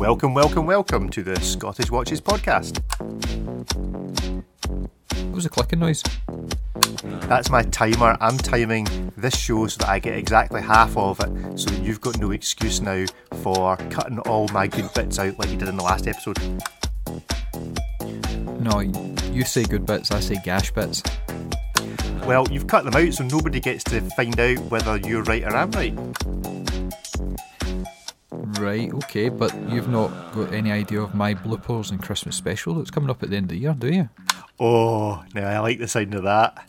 Welcome to the Scottish Watches podcast. What was the clicking noise? That's my timer. I'm timing this show so that I get exactly half of it, so that you've got no excuse now for cutting all my good bits out like you did in the last episode. No, you say good bits, I say gash bits. Well, you've cut them out so nobody gets to find out whether you're right or I'm right. Right, okay, but you've not got any idea of my bloopers and Christmas special that's coming up at the end of the year, do you? Oh, now I like the sound of that.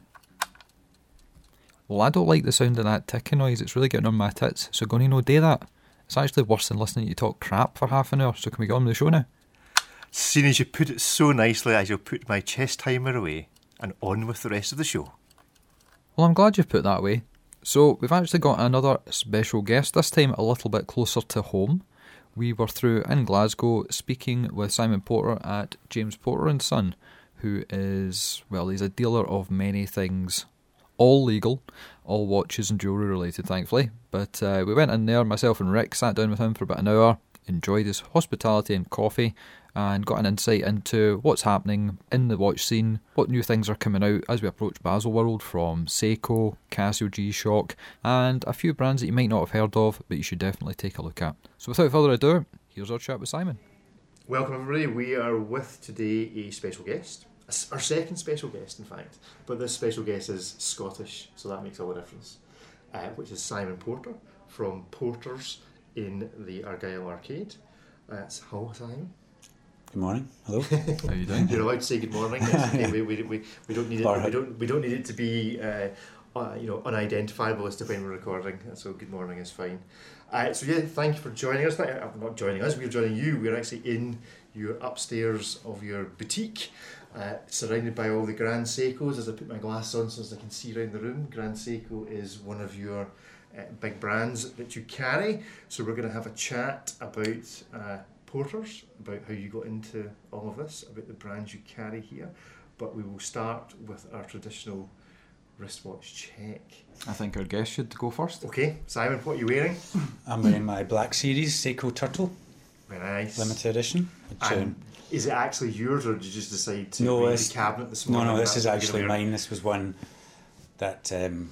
Well, I don't like the sound of that ticking noise, it's really getting on my tits, so going to no do that. It's actually worse than listening to you talk crap for half an hour, so can we get on with the show now? Seeing as you put it so nicely, I shall put my chest timer away and on with the rest of the show. Well, I'm glad you've put that way. So, we've actually got another special guest, this time a little bit closer to home. We were through in Glasgow speaking with Simon Porter at James Porter & Son, who is, well, he's a dealer of many things, all legal, all watches and jewellery related, thankfully. But we went in there, myself and Rick sat down with him for about an hour, enjoyed his hospitality and coffee, and got an insight into what's happening in the watch scene, what new things are coming out as we approach Baselworld from Seiko, Casio G-Shock, and a few brands that you might not have heard of, but you should definitely take a look at. So without further ado, here's our chat with Simon. Welcome everybody, we are with today a special guest, our second special guest in fact, but this special guest is Scottish, so that makes all the difference, which is Simon Porter from Porter's in the Argyll Arcade. Hello Simon. Good morning. Hello. How are you doing? You're allowed to say good morning. It's okay. We don't need it. We don't need it to be unidentifiable as to when we're recording. So good morning is fine. So yeah, thank you for joining us. Not joining us. We're joining you. We're actually in your upstairs of your boutique, surrounded by all the Grand Seikos. As I put my glasses on, so as I can see around the room, Grand Seiko is one of your big brands that you carry. So we're going to have a chat about Porter's, about how you got into all of this, about the brands you carry here, but we will start with our traditional wristwatch check. I think our guest should go first. Okay, Simon, what are you wearing? I'm wearing my Black Series Seiko Turtle. Very nice. Limited edition. And is it actually yours, or did you just decide to read the cabinet this morning? No, this is actually mine. This was one that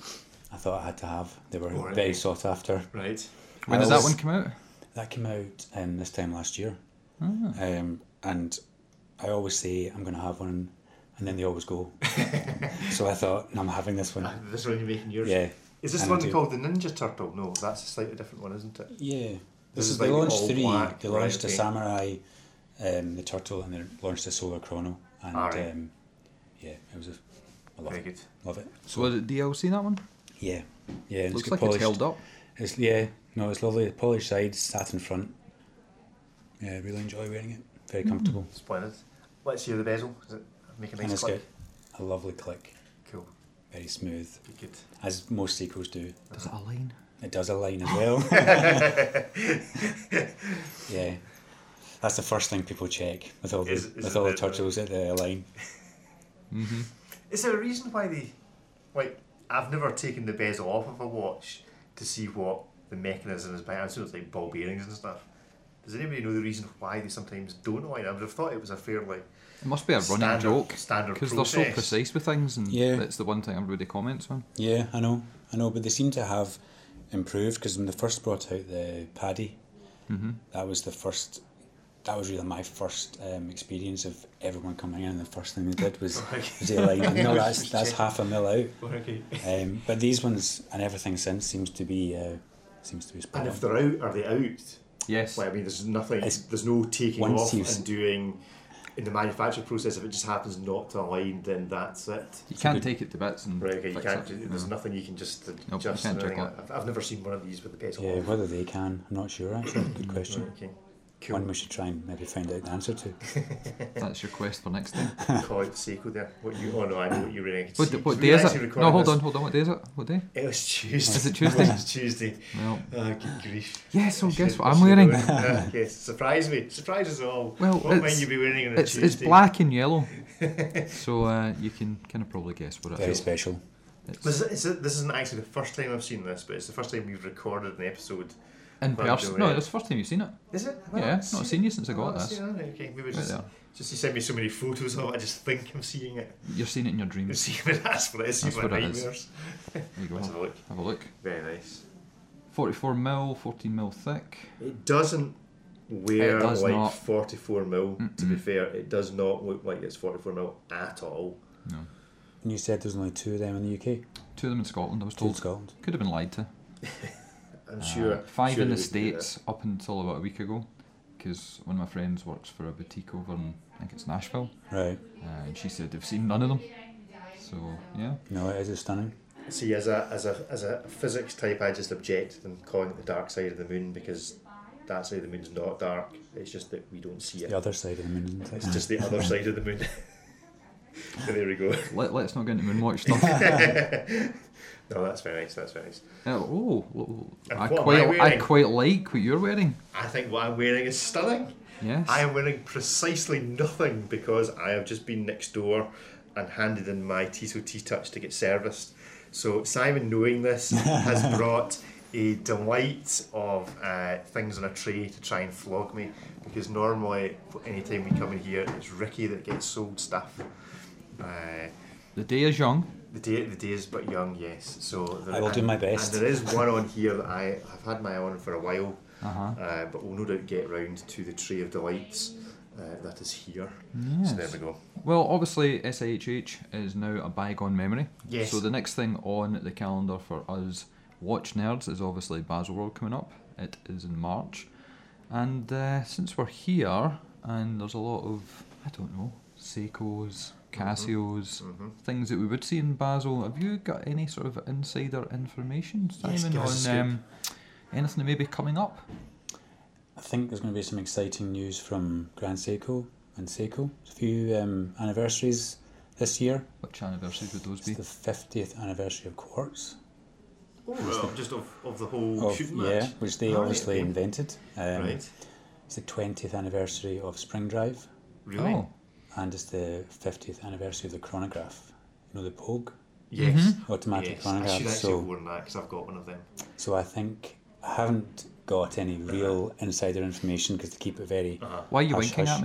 I thought I had to have. They were very sought after. Right. When did that one come out? That came out this time last year. Oh. And I always say I'm going to have one, and then they always go. So I thought, I'm having this one. This one you're making yours? Yeah. Is this the one called the Ninja Turtle? No, that's a slightly different one, isn't it? Yeah. This is they like launched three. black, They launched right, the Samurai, the Turtle, and they launched the Solar Chrono. And right. Yeah, it was I love Very it. good. Love it. So was it DLC, that one? Yeah. Yeah. Looks good like polished. it's held up. It's it's lovely. Polished sides, satin front. Yeah, I really enjoy wearing it. Very comfortable. Splendid. Let's hear the bezel. Does it make a And nice it's click? got a lovely click. Cool. Very smooth, Good. as most Seikos do. Does it align? It does align as well. Yeah, that's the first thing people check with all the turtles that they align. Mm-hmm. Is there a reason why they... Like, I've never taken the bezel off of a watch to see what the mechanism is behind. I'm sure it's like ball bearings and stuff. Does anybody know the reason why they sometimes don't align? I would have thought it was a fairly... It must be a running joke. Standard because process. they're so precise with things, and Yeah. that's the one thing everybody comments on. Yeah, I know, but they seem to have improved, because when they first brought out the Paddy, that was really my first experience of everyone coming in, and the first thing they did was they aligned. No, that's half a mil out. Okay. But these ones and everything since seems to be spot And on. if they're out, are they out? Yes. Like, I mean, there's no taking once off you've and doing... In the manufacturing process, if it just happens not to align, then that's it. You can't take it to bits and Right, okay, you fix can't. it. There's nothing you can just Nope, adjust. you can't or anything. check I've never seen one of these with the bezel Yeah, off. whether they can, I'm not sure actually. Good question. Right, okay. Cool. One we should try and maybe find out the answer to. That's your quest for next time. Call it Seiko there. What you? Oh no, I know what you're reading. What day is it? No, hold on. What day is it? What day? It was Tuesday. Is it Tuesday? It was Tuesday. Well, Good grief. yeah, so guess what I I'm should wearing? know it. Yes, surprise me. Surprise us all. Well, what might you be wearing on a Tuesday? It's black and yellow, so you can kind of probably guess what it Very is. special. This isn't actually the first time I've seen this, but it's the first time we've recorded an episode In person? No, it's the first time you've seen it. Is it? Yeah, I've not seen you since I got this. Okay, maybe Right just, there. just you send me so many photos of it, I just think I'm seeing it. You're seeing it in your I'm dreams. seeing it, that's what it is, That's my what it is. nightmares. There you go. Let's have a look. Have a look. Very nice. 44mm, 14mm thick. It doesn't wear It does like not. 44mm, to be fair. It does not look like it's 44mm at all. No. And you said there's only 2 of them in the UK? 2 of them in Scotland, I was 2 in told. Scotland. Could have been lied to. I'm sure. 5 sure in they the would do that. States up until about a week ago, because one of my friends works for a boutique over in, I think it's Nashville, Right. and she said they've seen none of them. So, yeah. No, it is stunning. See, as a physics type, I just object to them calling it the dark side of the moon, because that side of the moon's not dark. It's just that we don't see it. The other side of the moon, isn't it? It's just the other side of the moon. So there we go. Let's not get into moonwatch stuff. No, that's very nice. That's very nice. I And what am I wearing? quite like what you're wearing. I think what I'm wearing is stunning. Yes. I am wearing precisely nothing because I have just been next door and handed in my Tissot T-Touch to get serviced. So Simon, knowing this, has brought a delight of things on a tray to try and flog me, because normally any time we come in here it's Ricky that gets sold stuff. The day is young. The day is but young, yes. So I will do my best. And there is one on here that I have had my eye on for a while, Uh-huh. but we'll no doubt get round to the tray of delights that is here. Yes. So there we go. Well, obviously SIHH is now a bygone memory. Yes. So the next thing on the calendar for us watch nerds is obviously Baselworld coming up. It is in March. And since we're here, and there's a lot of, I don't know, Seikos, Casios, things that we would see in Basel, have you got any sort of insider information, Yes, Simon, give us a on anything that may be coming up? I think there's going to be some exciting news from Grand Seiko and Seiko. There's a few anniversaries this year. Which anniversaries would those It's be? the 50th anniversary of Quartz. Oh, well, just of the whole shooting match. Yeah, which they Oh, obviously right, okay. invented. Right. It's the 20th anniversary of Spring Drive, Really? Oh, and it's the 50th anniversary of the chronograph. You know, the Pogue Yes. automatic Yes. I chronograph. should actually So, have worn that because I've got one of them. so I think I haven't got any real insider information because they keep it very. why are you Hush, winking hush.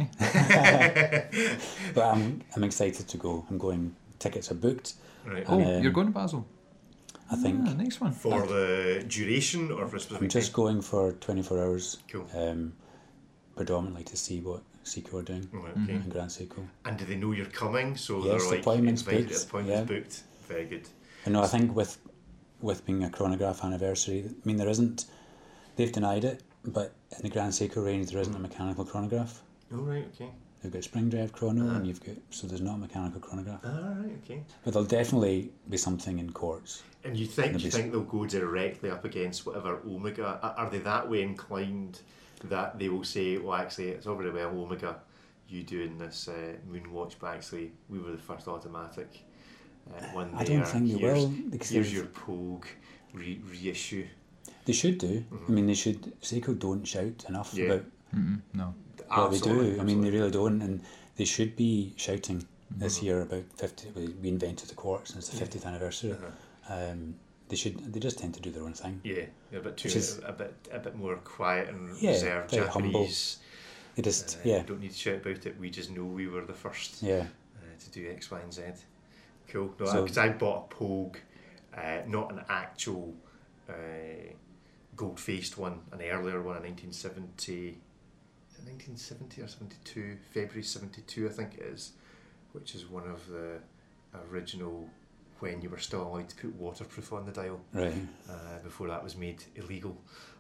at me? But I'm excited to go. I'm going. Tickets are booked. Right. Oh, And, you're going to Basel? I think Ah, nice one. For the duration or for a specific I'm just time? going for 24 hours. Cool. Predominantly to see what Seiko are doing Right, okay. in Grand Seiko. And do they know you're coming? So Yes, they're the like appointment's invited, booked, appointment's yeah. booked. Very good. And no, I think with being a chronograph anniversary, I mean there isn't. They've denied it, but in the Grand Seiko range there isn't a mechanical chronograph. Oh, right, okay. They've got spring drive chrono, and you've got so there's not a mechanical chronograph. Right, okay. But there'll definitely be something in quartz. And you think Maybe they'll go directly up against whatever Omega? Are they that way inclined that they will say, well, actually, it's all very well Omega, you doing this Moonwatch, but actually we were the first automatic one there. I don't think they will, because Here's they've- your Pogue reissue. They should do. I mean, they should. Seiko don't shout enough Yeah. about No. what they Absolutely, do. I mean, they absolutely. really don't, and they should be shouting this year about 50. We invented the quartz, and it's the 50th anniversary. They should. They just tend to do their own thing. Yeah, they're a bit too Which is- a bit more quiet and Yeah, reserved very humble. Japanese. They just yeah, Don't need to shout about it. We just know we were the first yeah. to do X, Y, and Z. Cool. No, So- because I bought a Pogue, not an actual gold-faced one, an earlier one in 1970. Is it 1970 or 72? February 72, I think it is, which is one of the original when you were still allowed to put waterproof on the dial. Right. Before that was made illegal,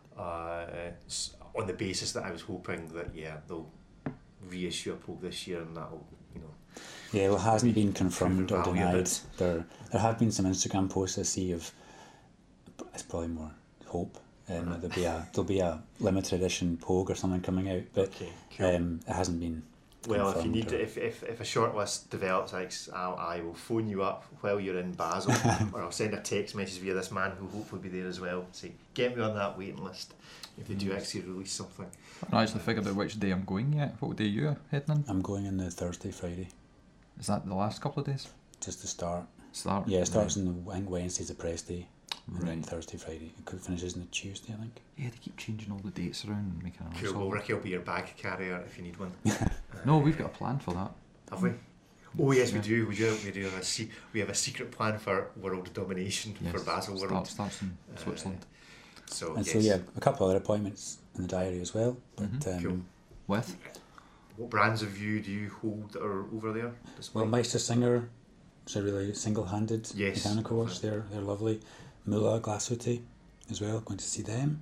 on the basis that I was hoping that they'll reissue a Pogue this year and that'll Yeah, well, it hasn't been confirmed or value of denied. it. There have been some Instagram posts I see of. It's probably more hope, and that there'll be a limited edition Pogue or something coming out, but Okay, cool. it hasn't been. Well, if you confirmed need or- if a shortlist develops, I will phone you up while you're in Basel, or I'll send a text message via this man who will hopefully be there as well. Say, get me on that waiting list if they do actually release something. I've not actually figured out which day I'm going yet. What day are you heading in? I'm going in the Thursday, Friday, Is that the last couple of days? just to start. Start? Yeah, it starts on I think Wednesday's the press day. and then Right. Thursday, Friday. It finishes on the Tuesday, I think. Yeah, they keep changing all the dates around and making it Cool. Well, all. Ricky will be your bag carrier if you need one. No, we've got a plan for that. Have we? Oh yes, we Yeah. do. We have a secret plan for world domination for Basel World. Starts in Switzerland. So And yes. so, yeah, a couple other appointments in the diary as well. But Cool. With? What brands of you do you hold that are over there? well, Meister Singer, it's a really single-handed Yes, mechanical watch. They're lovely. Mula Glashütte as well. Going to see them.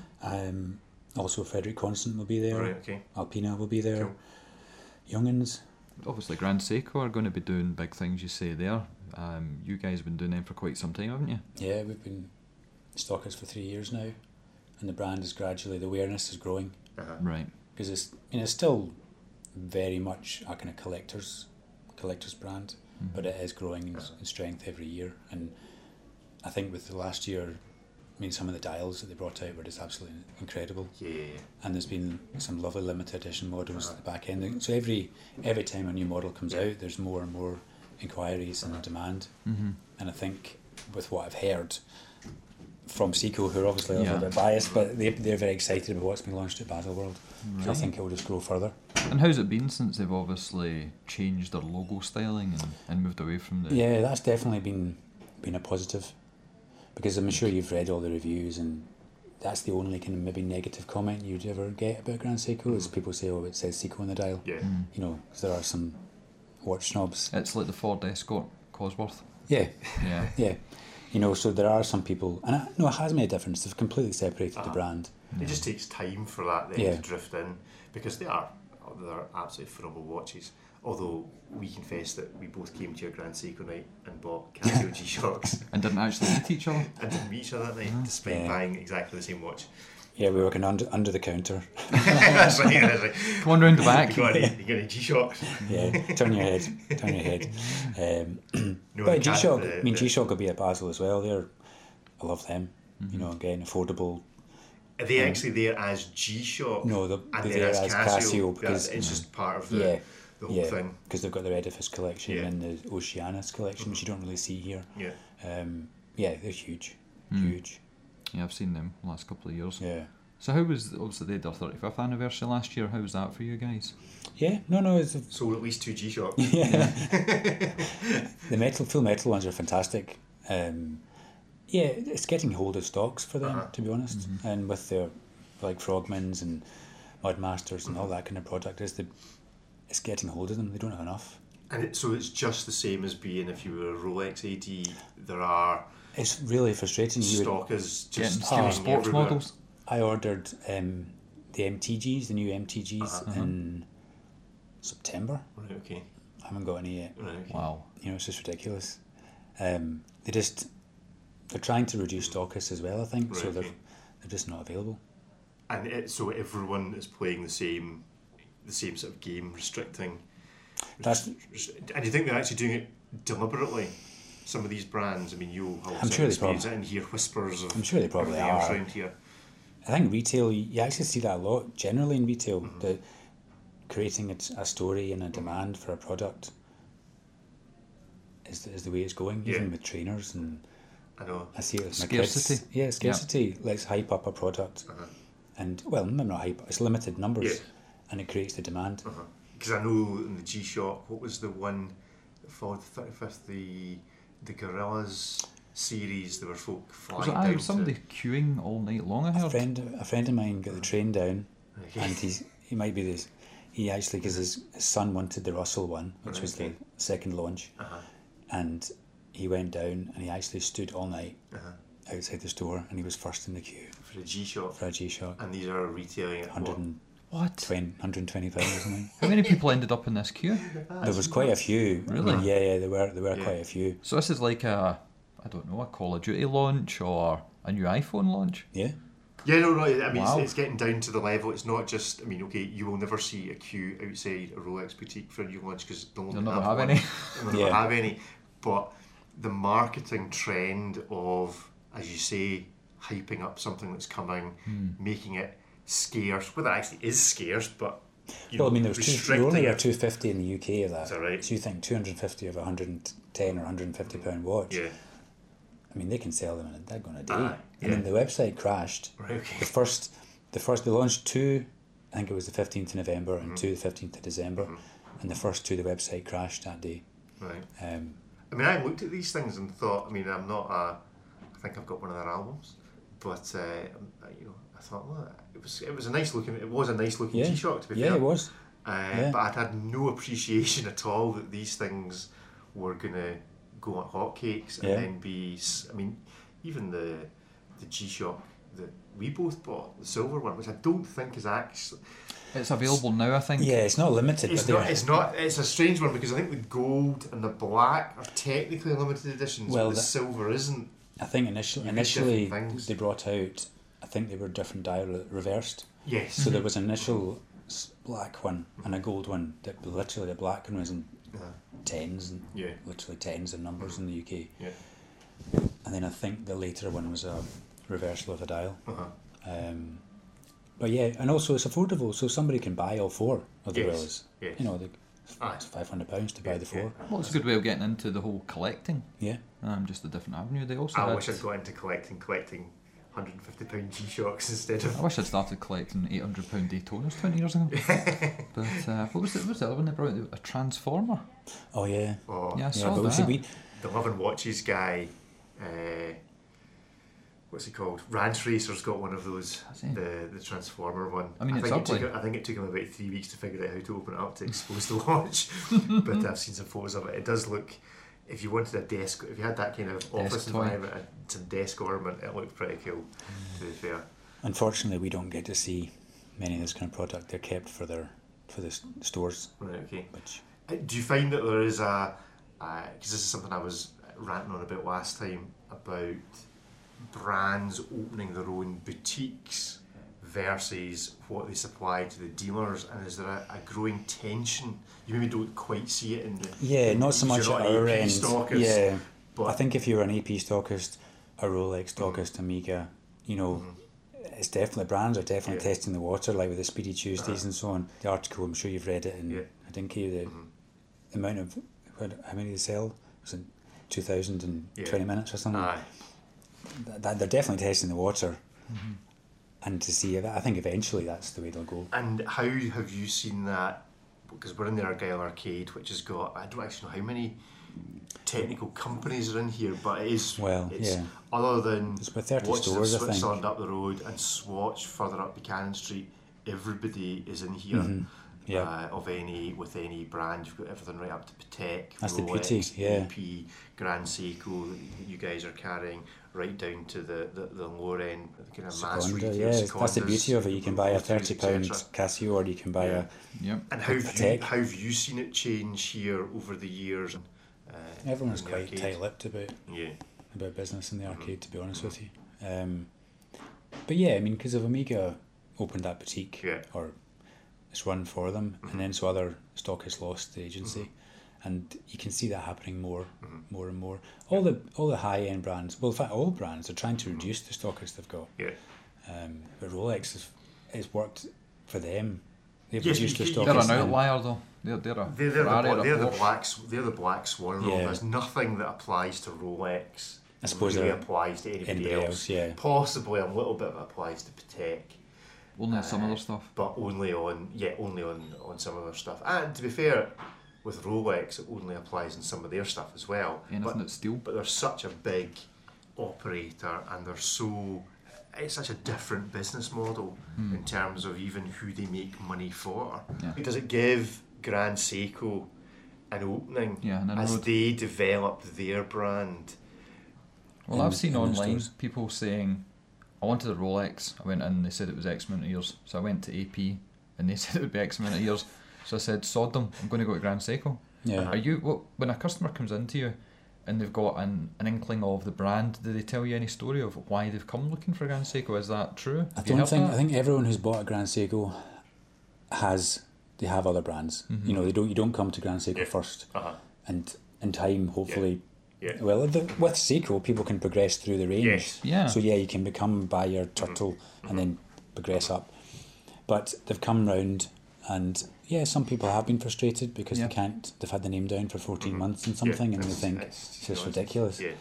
Also, Frederick Constant will be there. Right. Okay. Alpina will be there. Cool. Youngins. Obviously, Grand Seiko are going to be doing big things, you say there. You guys have been doing them for quite some time, haven't you? Yeah, we've been stockists for 3 years now, and the brand is gradually, the awareness is growing, Right. because it's still very much a kind of collector's brand, but it is growing in strength every year. And I think with the last year, I mean, some of the dials that they brought out were just absolutely incredible. Yeah. And there's been some lovely limited edition models at the back end. So every time a new model comes out, there's more and more inquiries and demand. And I think with what I've heard from Seiko, who are obviously a little bit biased, but they're very excited about what's been launched at Basel World. So I think it will just grow further. And how's it been since they've obviously changed their logo styling and moved away from the... Yeah, that's definitely been a positive, because I'm sure you've read all the reviews, and that's the only kind of maybe negative comment you'd ever get about Grand Seiko is people say, oh, it says Seiko on the dial. Yeah. You know, because there are some watch snobs. It's like the Ford Escort Cosworth. Yeah, Yeah. yeah. You know, so there are some people, and it has made a difference. They've completely separated the brand. It just takes time for that then Yeah. to drift in, because they're absolutely phenomenal watches. Although we confess that we both came to your Grand Seiko night and bought Casio G-Shocks And didn't actually meet each other. and didn't meet each other that night, despite Yeah. buying exactly the same watch. Yeah, we were working under the counter. That's right. That's right. Come on round the back. You got any G-Shocks? Yeah, turn your head. No, But G-Shock, the- I mean, the- G-Shock will be at Basel as well. I love them. You know, again, affordable. Are they actually there as G-Shock? No, and they're then there as as Casio, Casio because it's just part of yeah, the whole thing. because they've got their Edifice collection Yeah. and the Oceanus collection, which you don't really see here. Yeah. Yeah, they're huge, huge. Yeah, I've seen them the last couple of years. Yeah, So how was, obviously they did their 35th anniversary last year, how was that for you guys? yeah. No, it's Sold at least 2 G-Shocks. the full metal ones are fantastic. Yeah, it's getting hold of stocks for them, to be honest. And with their like Frogmans and Mudmasters and all that kind of product, it's getting hold of them. They don't have enough. And so it's just the same as being if you were a Rolex AD. There are It's really frustrating. stock is just Getting flying sports everywhere. models? I ordered the MTGs, the new MTGs, in September. Right, okay. I haven't got any yet. Right, okay. Wow. You know, it's just ridiculous. They're trying to reduce stockists as well, I think, so Right, they're okay. just not available. And so everyone is playing the same sort of game, restricting. That's- And do you think they're actually doing it deliberately? Some of these brands, I mean, you'll I'm sure they experience it and hear whispers of I'm sure they probably everything else are. around here. I think retail, you actually see that a lot, generally in retail, that creating a story and a demand for a product is the way it's going, even Yeah. with trainers. And I know. I see it with my Scarcity. kids. Yeah, scarcity. Let's hype up a product. And, well, maybe not hype, it's limited numbers. Yeah. And it creates the demand. Because I know in the G-Shock, what was the one that followed the 35th, the Gorillas series, there were folk flying Was down it somebody to... queuing all night long, I heard? A friend of mine got the train down, Okay. and he might be this. He actually, because his son wanted the Russell one, which was the second launch, and he went down and he actually stood all night outside the store, and he was first in the queue For the G-Shock. for a G-Shock. And these are retailing at what? 120 pounds or something. How many people ended up in this queue? There was quite a few. Really? Yeah, there were quite a few. So this is like a Call of Duty launch or a new iPhone launch? Yeah. Yeah, no, I mean, Wow. it's getting down to the level. It's not just, I mean, okay, you will never see a queue outside a Rolex boutique for a new launch because they'll They'll not never have one. any. They'll never Yeah. have any. But the marketing trend of, as you say, hyping up something that's coming, making it scarce, whether it actually is scarce, but you Well, I know, mean, there was restricting only a it. 250 in the UK of that. Is that right? So you think 250 of a 110 or 150 pound watch. Yeah, I mean, they can sell them in a day. Yeah. And then the website crashed. Right, okay. The first they launched 2, I think it was the 15th of November and 2 the 15th of December, and the first 2 the website crashed that day. Right. Um, I mean, I looked at these things and thought, I mean, I think I've got one of their albums, but I thought, well, it was a nice looking yeah, G-Shock, to be yeah, fair. it was. But I'd had no appreciation at all that these things were going to go on hotcakes and then be. I mean, even the G-Shock that we both bought, the silver one, which I don't think is actually. It's available now, I think. Yeah, it's not limited. It's but not. It's not. It's a strange one because I think the gold and the black are technically limited editions, Well, but the silver isn't. I think initially things. they brought out, I think they were different dial reversed. Yes. So there was an initial black one and a gold one. That literally the black one was in tens and literally tens of numbers in the UK. Yeah. And then I think the later one was a reversal of a dial. But yeah, and also it's affordable, so somebody can buy all 4 of the Rillas. Yes. You know, it's £500 to buy the 4. Well, it's a good way of getting into the whole collecting. Yeah. Just a different avenue. They also I wish I'd got into collecting £150 G-Shocks instead of. I wish I'd started collecting £800 Daytonas 20 years ago. But what was the other one they brought out? A Transformer? Oh yeah. Oh, Yeah, I saw but that. the Love and Watches guy. What's he called? Rance Racer's got one of those. The Transformer one. I mean, it's ugly. I think it took him about 3 weeks to figure out how to open it up to expose the watch. But I've seen some photos of it. It does look. If you wanted a desk, if you had that kind of office environment and some desk ornament, it looked pretty cool. To be fair. Unfortunately, we don't get to see many of this kind of product. They're kept for the stores. Right. Okay. Which do you find that there is a? Because this is something I was ranting on about last time about brands opening their own boutiques versus what they supply to the dealers, and is there a growing tension? You maybe don't quite see it in the not so much at our end. Stockist, but I think if you're an AP stockist, a Rolex stockist, Omega, you know, it's definitely brands are definitely testing the water, like with the Speedy Tuesdays and so on. The article, I'm sure you've read it, and I didn't give you the amount of how many they sell. Was it 2,020 minutes or something? That they're definitely testing the water, and to see it, I think eventually that's the way they'll go. And how have you seen that? Because we're in the Argyle Arcade, which has got, I don't actually know how many technical companies are in here, but it is other than it's about 30 Watches stores, of I think. Switzerland up the road and Swatch further up Buchanan Street, everybody is in here. With any brand, you've got everything right up to Patek, that's Rolex, the beauty, AP, Grand Seiko that you guys are carrying, right down to the lower end, the kind of mass Seconda, retail. that's the beauty of it. You can buy a £30 Casio, or you can buy a And how have you seen it change here over the years? Everyone's quite tight-lipped about business in the arcade, to be honest with you. But yeah, I mean, because if Omega opened that boutique, or it's run for them, and then so other stockists lost the agency, and you can see that happening more and more. All the high-end brands, well, in fact, all brands are trying to reduce the stockists they've got. But Rolex has worked for them. They've reduced their stockists. They're an outlier, though. They're the black swan. There's nothing that applies to Rolex. I suppose really applies to anybody else. Possibly a little bit of it applies to Patek. Only on some other stuff. But only on some other stuff. And to be fair, with Rolex, it only applies on some of their stuff as well. Anything that's steel. But they're such a big operator, and it's such a different business model in terms of even who they make money for. Does it give Grand Seiko an opening as they develop their brand? Well, I've seen online people saying, I wanted a Rolex. I went in and they said it was X amount of years. So I went to AP and they said it would be X amount of years. So I said, sod them, I'm going to go to Grand Seiko. When a customer comes into you and they've got an inkling of the brand, do they tell you any story of why they've come looking for Grand Seiko? Is that true? I think everyone who's bought a Grand Seiko they have other brands. You know, you don't come to Grand Seiko first, and in time, hopefully. Well, with Seiko, people can progress through the range. So you can become buyer Turtle and then progress up. But they've come round, and some people have been frustrated because they've had the name down for 14 months and something, and they think it's just ridiculous.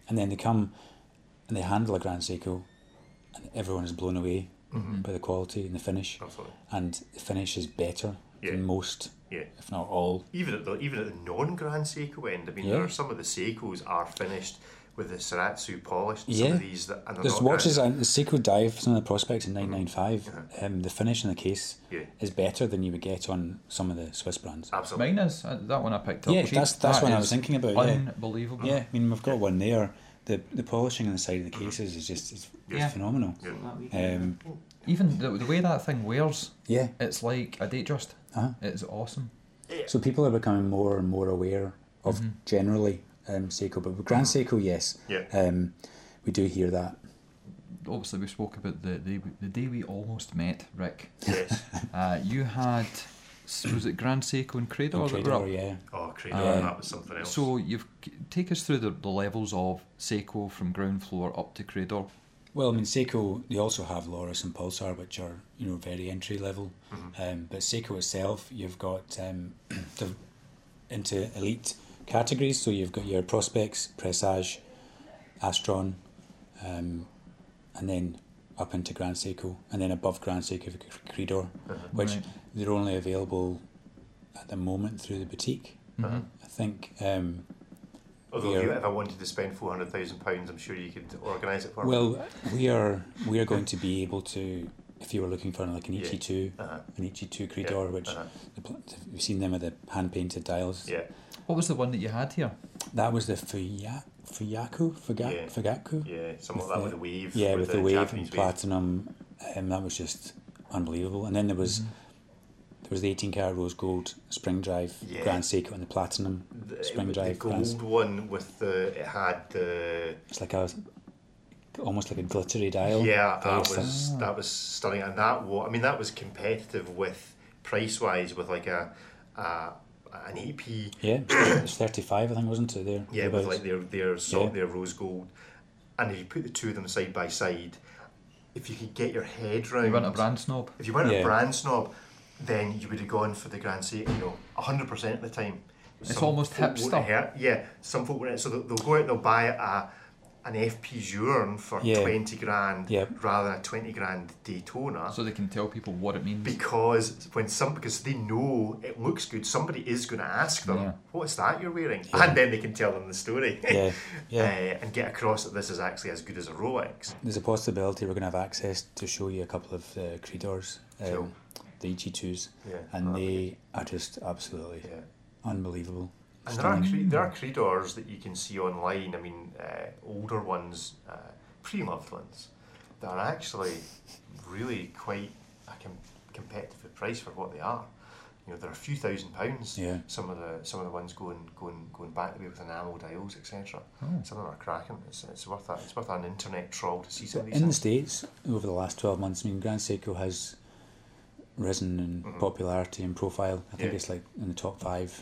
And then they come and they handle a Grand Seiko, and everyone is blown away by the quality and the finish. Absolutely. And the finish is better Yeah. than most, Yeah. if not all. Even at the non-Grand Seiko end, I mean, Yeah. there are some of the Seikos are finished with the Shiratsu polished. Some Yeah. of these that, and they're There's not watches, Grand. the Seiko Dive, some of the prospects in 995, the finish in the case Yeah. is better than you would get on some of the Swiss brands. Absolutely. Mine is that one I picked up. Yeah, cheap. that's That one I is was thinking about, yeah. Unbelievable. Yeah, I mean, we've got one there. The polishing on the side of the cases is just it's Yeah. phenomenal. Even the way that thing wears, Yeah. it's like a Datejust. Uh-huh. It's awesome. So people are becoming more and more aware of generally Seiko, but with Grand Seiko, yes, Yeah. we do hear that. Obviously, we spoke about the day we almost met, Rick. Yes. You had, was it Grand Seiko and Crador that were up? Crador, yeah. Oh, Crador, that was something else. So take us through the levels of Seiko from ground floor up to Crador. Well, I mean, Seiko, they also have Loris and Pulsar, which are, very entry level. But Seiko itself, you've got into elite categories. So you've got your Prospex, Presage, Astron, and then up into Grand Seiko, and then above Grand Seiko, Credor, which Right. they're only available at the moment through the boutique. I think. Although if I wanted to spend £400,000, I'm sure you could organise it for me. Well, we are going to be able to, if you were looking for like an Yeah. ET2, an ET2 Credor, which we've seen them with the hand painted dials. Yeah. What was the one that you had here? That was the Fugaku. Yeah, something like that with the wave. Yeah, with the wave Japanese and platinum. That was just unbelievable. And then there was the 18-karat rose gold spring drive Yeah. Grand Seiko and the platinum spring drive. The gold one with it had the. It's like almost like a glittery dial. Yeah, Very that was stunning, and that was competitive with price wise with like an 8p. Yeah, it's 35, I think, wasn't it? There. Yeah, with like Yeah. their rose gold, and if you put the two of them side by side, if you could get your head round. You weren't a brand snob. If you weren't Yeah. a brand snob, then you would have gone for the Grand Seiko, 100% of the time. It's almost folk won't hipster. hurt- Yeah, some folk won't. So they'll go out and they'll buy an FP Journe for Yeah. 20 grand Yep. rather than a 20 grand Daytona. So they can tell people what it means. Because they know it looks good, somebody is going to ask them, Yeah. "What's that you're wearing?" And then they can tell them the story. Yeah. And get across that this is actually as good as a Rolex. There's a possibility we're going to have access to show you a couple of Credors, Cool. the EG2s, Yeah, and that'd they are just absolutely Yeah. unbelievable. And there are Credors that you can see online. I mean, older ones, pre-loved ones, that are actually really quite a competitive price for what they are. They're a few £1,000s. Yeah. Some of the ones going back the way with enamel dials, etc. Some of them are cracking. It's worth that. It's worth an internet trawl to see some of these In the things. States, over the last 12 months, I mean, Grand Seiko has risen in popularity and profile. I think Yeah. it's like in the top 5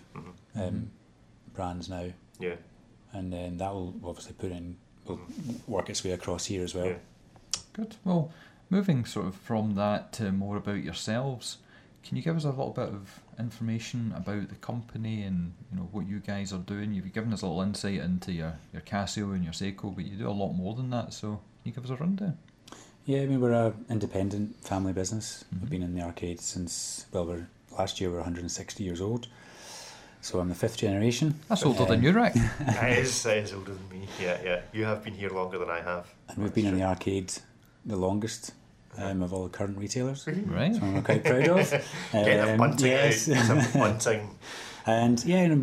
brands now, Yeah. and then that will obviously will work its way across here as well. Yeah. Good. Well, moving sort of from that to more about yourselves, can you give us a little bit of information about the company and what you guys are doing? You've given us a little insight into your Casio and your Seiko, but you do a lot more than that. So can you give us a rundown? Yeah, I mean, we're an independent family business. We've been in the arcade since, last year we were 160 years old. So I'm the 5th generation. That's older than you, Rick. That is older than me. Yeah. You have been here longer than I have. And we've been in the arcade the longest of all the current retailers. Right. So we're quite proud of. Get a bunting yes. out. Some bunting. And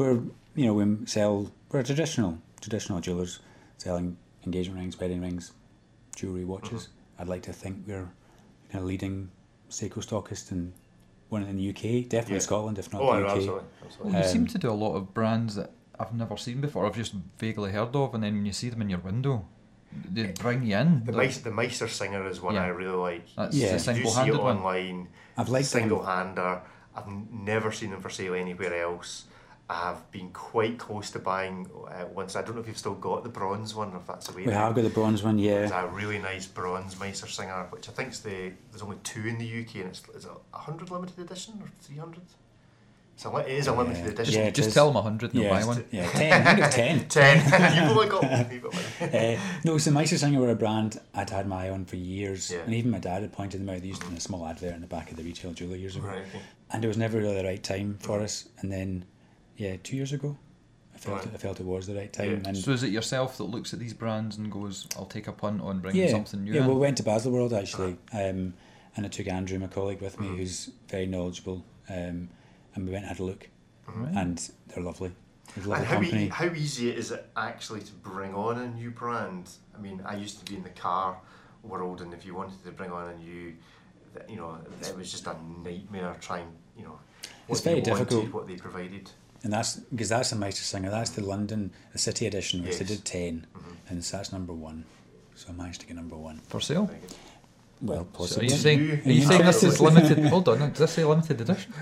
we sell, we're a traditional jewellers, selling engagement rings, wedding rings, jewellery, watches. I'd like to think we're kind of leading Seiko stockist and one in the UK, definitely Yeah. Scotland, if not Oh, the UK. absolutely. Well, you seem to do a lot of brands that I've never seen before. I've just vaguely heard of, and then when you see them in your window, they bring you in. The Meister Singer is one Yeah. I really like. That's Yeah. the You do see it single-handed one. online. I've liked them. Single-hander. I've never seen them for sale anywhere else. I've been quite close to buying once. I don't know if you've still got the bronze one or if that's away. We have got the bronze one, There's yeah. a really nice bronze Meister Singer, which I think there's only 2 in the UK, and it's a 100 limited edition or 300. It is a limited edition. Yeah, Just tell them 100 and they'll buy one. Yeah, 10. I think it's 10. 10. You've only got one. No, so Meistersinger were a brand I'd had my eye on for years, Yeah. and even my dad had pointed them out. They used them in a small advert in the back of the retail jeweler years ago, Right, okay. and it was never really the right time for us. And then, 2 years ago, I Right. felt it was the right time. Yeah. And So is it yourself that looks at these brands and goes, I'll take a punt on bringing something new yeah. in? Well, we went to Baselworld actually, and I took Andrew, my colleague, with me, who's very knowledgeable, and we went and had a look, and they're lovely. They're a lovely And company. how easy is it actually to bring on a new brand? I mean, I used to be in the car world, and if you wanted to bring on a new, it was just a nightmare trying, what It's they very wanted, difficult. what they provided. And that's because that's a Meistersinger. That's the London, the city edition, which they Yes. did 10, and so that's number 1. So I managed to get number 1. For sale? Very good. Well, So are possibly. you saying, You- are you saying this is Absolutely. limited? Hold on, does this say limited edition?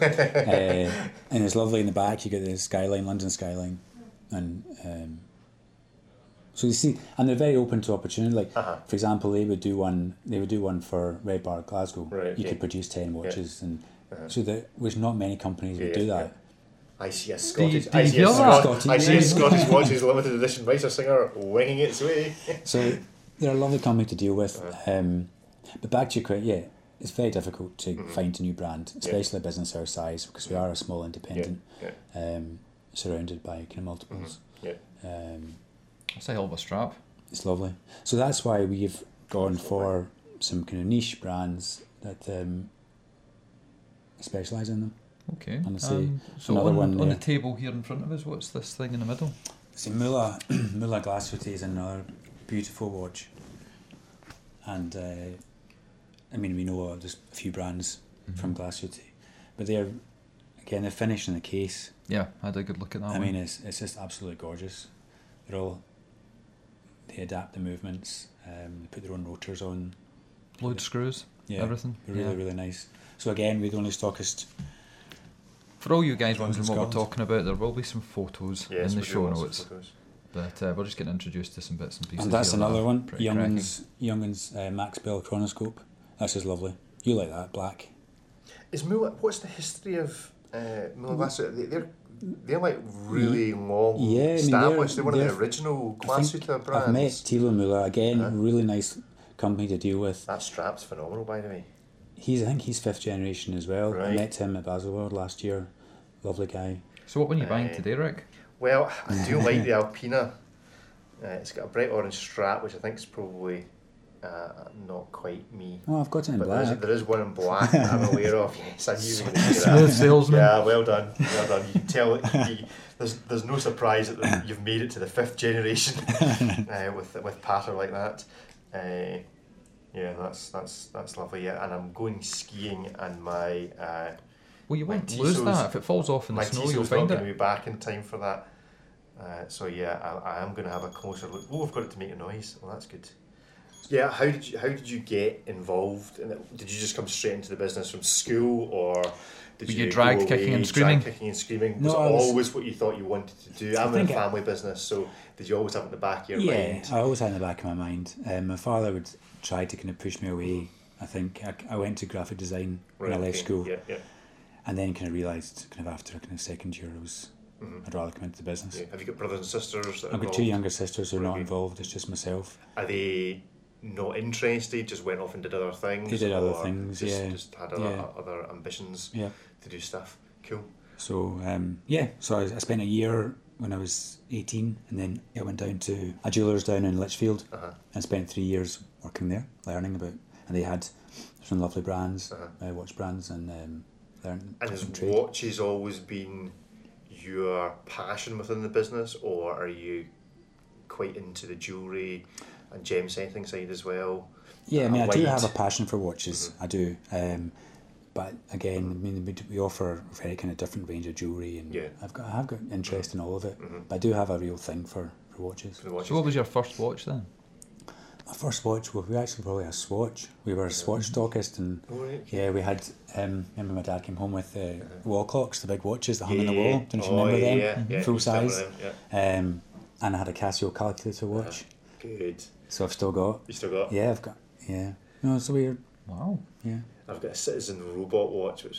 And it's lovely in the back. You get the skyline, London skyline, and so you see, and they're very open to opportunity. Like, for example, they would do one for Red Bar Glasgow. Right, You okay. could produce 10 watches, and so there was not many companies would Yeah, do yeah. that. I see a Do Scottish. you I see hear a that? Scottish. I see a Scottish Watches limited edition Meistersinger winging its way. So they're a lovely company to deal with. But back to your question, it's very difficult to find a new brand, especially a business our size, because we are a small independent, surrounded by kind of multiples. Yeah. That's a hell of a strap. It's lovely. So that's why we've gone for some kind of niche brands that specialise in them. Okay. And I see So another on, one on the there. table here in front of us, what's this thing in the middle? See, Muller Glasfity is another beautiful watch. And I mean, we know there's a few brands from Glasfity, but they're finished in the case. Yeah, I had a good look at that I one. mean, it's just absolutely gorgeous. They adapt the movements. They put their own rotors on. Load screws, everything. They're really, really nice. So again, we're the only stockist. For all you guys wondering what we're Scotland. talking about, there will be some photos Yes, in the we do show lots of notes. photos. But we're just getting introduced to some bits and pieces. And that's here that another are one. pretty Young'uns Max Bell chronoscope. That's just lovely. You like that, black? Is Muller? What's the history of Muller Glassuta? They're like really long Yeah, I mean, established. They're one of the they're- original I think Glassuta brands. I've met Thilo Muller again. Really nice company to deal with. That strap's phenomenal, by the way. I think he's 5th generation as well. I Right. met him at Baselworld last year. Lovely guy. So what were you buying today, Rick? Well, I do like the Alpina. It's got a bright orange strap, which I think is probably not quite me. Oh, I've got it in But black. there is one in black that I'm aware of. Yes, I knew you were going to say Smooth that. salesman. Yeah, well done. Well done. You can tell there's no surprise that you've made it to the 5th generation with patter like that. Yeah, that's lovely. Yeah, and I'm going skiing, and my Well, you my won't lose Tissot's- that. If it falls off in the my snow, you'll Tissot's not find going to it. be back in time for that. So yeah, I am going to have a closer look. Oh, I've got it to make a noise. Well, that's good. Yeah, how did you get involved in it? Did you just come straight into the business from school, or did Were you go dragged away, kicking and dragged screaming? kicking and screaming? No, Was it I was- always what you thought you wanted to do? I'm in a think family business, so did you always have it in the back of your Yeah, mind? I always had in the back of my mind. My father would try to kind of push me away. I think I went to graphic design when I left okay. school, Yeah. and then kind of realised kind of after kind of second year I'd rather come into the business. Yeah. Have you got brothers and sisters? That are I've got 2 involved? younger sisters who are not Right. involved. It's just myself. Are they not interested? Just went off and did other things. They did other or things, Just, yeah. Just had Yeah. other ambitions Yeah. to do stuff. Cool. So so I spent a year when I was 18, and then I went down to a jeweller's down in Lichfield and spent 3 years working there, learning about. And they had some lovely brands, watch brands, and learned And has some trade. watches always been your passion within the business, or are you quite into the jewellery and gem setting side as well? Yeah, I mean, I do Light. have a passion for watches. I do. But again, I mean, we offer a very kind of different range of jewellery, and Yeah. I have got interest in all of it. But I do have a real thing for watches. For the watches? So what was your first watch then? My first watch, well, we actually probably had a Swatch. We were a Swatch stockist, and Oh, right. yeah, we had. Remember, my dad came home with wall clocks, the big watches that hung on the Yeah. wall. Don't you Oh, remember them? yeah. Full Used to have size. them, yeah. And I had a Casio calculator watch, Good. so I've still got. You still got? Yeah, I've got. Yeah, no, it's weird. Wow. Yeah. I've got a Citizen robot watch, which is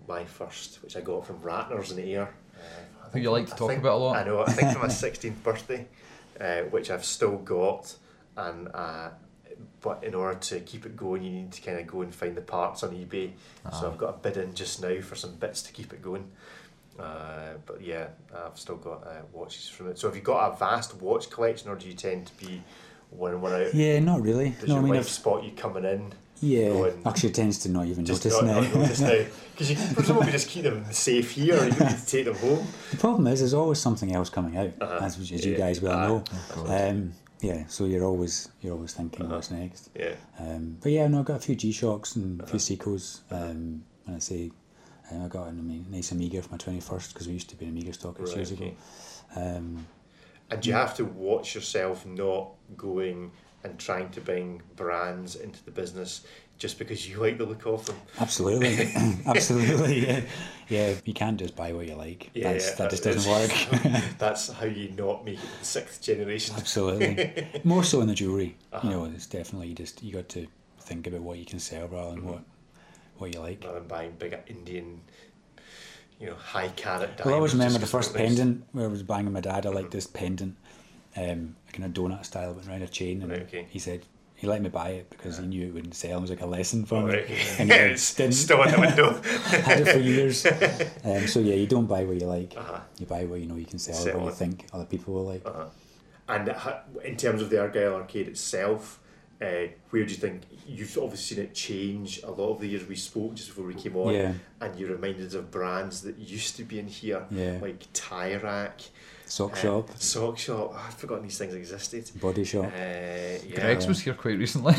my first, which I got from Ratner's in Ayr. Who you like to talk about a lot. I know, I think for my 16th birthday, which I've still got, and but in order to keep it going, you need to kind of go and find the parts on eBay. So I've got a bid in just now for some bits to keep it going. But yeah, I've still got watches from it. So have you got a vast watch collection, or do you tend to be one out? Yeah, not really. Does your wife spot you coming in? Yeah, actually tends to not even notice now. Because you can presumably just keep them in the safe here, or you don't need to take them home. The problem is there's always something else coming out, as you guys well know. Yeah, so you're always thinking what's next. Yeah. But yeah, no, I've got a few G-Shocks and a few Seikos. And I say I got a nice Amiga for my 21st, because we used to be an Amiga stockist years ago. And do you have to watch yourself not going and trying to bring brands into the business just because you like the look of them? Absolutely. Absolutely, yeah. You can't just buy what you like. That just doesn't work. That's how you not make it the 6th generation. Absolutely. More so in the jewellery. You know, it's definitely you got to think about what you can sell rather than what you like. Rather than buying big Indian, high carat diamonds. Well, I always remember the first pendant where I was buying with my dad. I liked this pendant, a kind of donut style, went around a chain, and he said he let me buy it because he knew it wouldn't sell. It was like a lesson for me. And it's still in the window. Had it for years. So yeah, you don't buy what you like. You buy what you know you can sell, what you think other people will like. And in terms of the Argyle Arcade itself, where do you think, you've obviously seen it change a lot of the years we spoke just before we came on, and you're reminded of brands that used to be in here, like Tie Rack, Sock Shop. I'd forgotten these things existed. Body Shop. Greg's was here quite recently.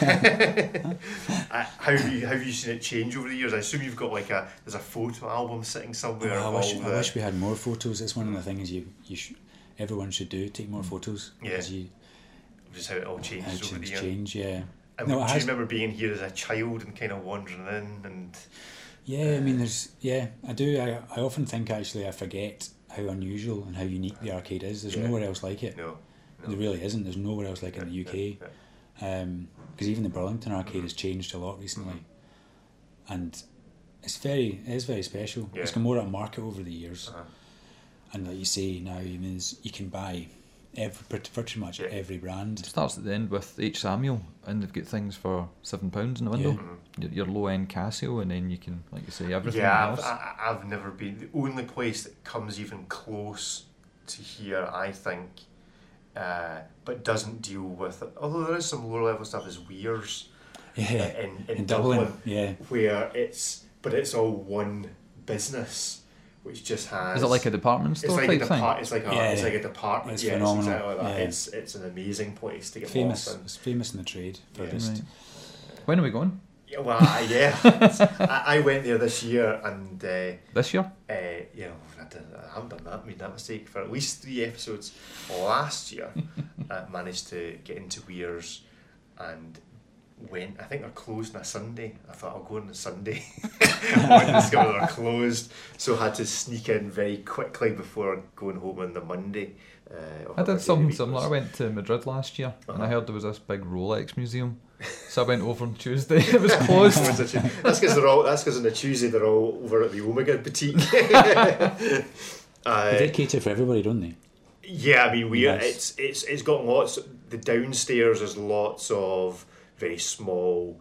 How have you seen it change over the years? I assume you've got there's a photo album sitting somewhere. I wish we had more photos. It's one of the things everyone should do. Take more photos. Yeah. Just how it all changes over the years. Change, yeah. And do you remember being here as a child and kind of wandering in and? Yeah, I mean, I do. I often think actually I forget how unusual and how unique the arcade is. There's nowhere else like it. No. There really isn't. There's nowhere else like it in the UK. Because even the Burlington arcade has changed a lot recently, and it is very special. It's got more at market over the years, and like you say now, you can buy pretty much every brand. It starts at the end with H. Samuel, and they've got things for £7 in the window. Your low end Casio, and then you can, like you say, everything else. I've never been. The only place that comes even close to here, I think, but doesn't deal with it. Although there is some lower level stuff, is Weir's in Dublin, where it's all one business. Which just has. Is it like a department store type thing? It's like a department. It's phenomenal. Exactly like that. It's an amazing place to get famous. lost in. It's famous in the trade. Right. When are we going? Yeah, well, I went there this year, and this year? I haven't made that mistake for at least 3 episodes. Last year, I managed to get into Weir's and went. I think they're closed on a Sunday. I thought I'll go on a Sunday. I discovered they're closed, so I had to sneak in very quickly before going home on the Monday. I did something similar. I went to Madrid last year, and I heard there was this big Rolex museum. So I went over on Tuesday. It was closed. That's because on the Tuesday they're all over at the Omega boutique. They cater for everybody, don't they? Yeah, I mean it's got lots. The downstairs there's lots of very small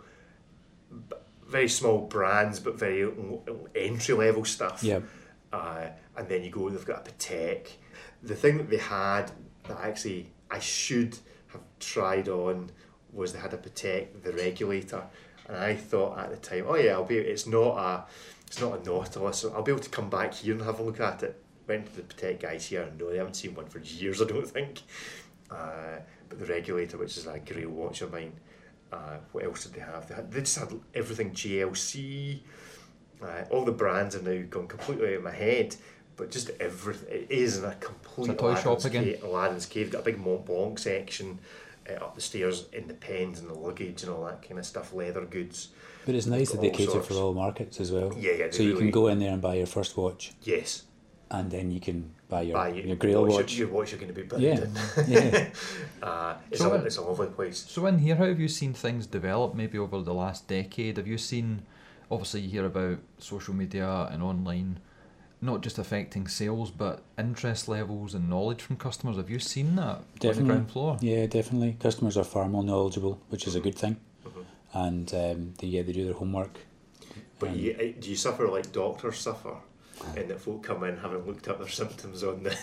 brands, but very entry level stuff. Yeah. And then you go, they've got a Patek. The thing that they had that actually I should have tried on was they had a Patek, the regulator, and I thought at the time, it's not a Nautilus, so I'll be able to come back here and have a look at it. Went to the Patek guys here, and no, they haven't seen one for years, I don't think. But the regulator, which is a great watch of mine. What else did they have? They just had everything GLC. All the brands have now gone completely out of my head, but just everything. It is in a complete toy shop again. Aladdin's Cave. Got a big Mont Blanc section up the stairs in the pens and the luggage and all that kind of stuff, leather goods. But it's nice that they cater for all markets as well. Yeah. So you can go in there and buy your first watch. Yes. And then you can buy your Grail watch. Your watch you're going to be putting in. It's a lovely place. So in here, how have you seen things develop maybe over the last decade? Have you seen obviously you hear about social media and online not just affecting sales but interest levels and knowledge from customers. Have you seen that on the ground floor? Yeah, definitely. Customers are far more knowledgeable, which is a good thing. And they do their homework. But do you suffer like doctors suffer? And that folk come in having looked up their symptoms on the